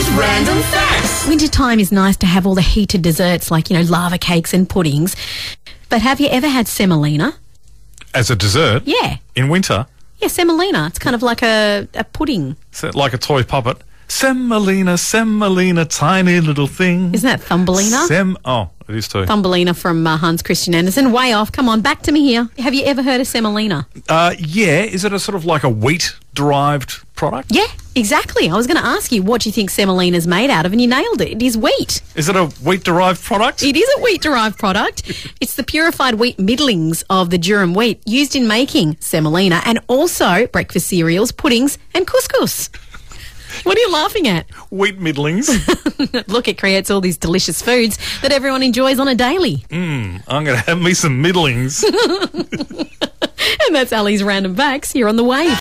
Random Facts. Wintertime is nice to have all the heated desserts like, lava cakes and puddings. But have you ever had semolina? As a dessert? Yeah. In winter? Yeah, semolina. It's kind of like a pudding. So, like a toy puppet? Semolina, semolina, tiny little thing. Isn't that Thumbelina? It is too. Thumbelina from Hans Christian Andersen. Way off. Come on, back to me here. Have you ever heard of semolina? Yeah. Is it a sort of like a wheat-derived product? Yeah, exactly. I was going to ask you what you think semolina's made out of, and you nailed it. It is wheat. Is it a wheat-derived product? It is a wheat-derived product. It's the purified wheat middlings of the durum wheat used in making semolina and also breakfast cereals, puddings and couscous. What are you laughing at? Wheat middlings. Look, it creates all these delicious foods that everyone enjoys on a daily. I'm going to have me some middlings. And that's Ali's Random Facts here on The Wave.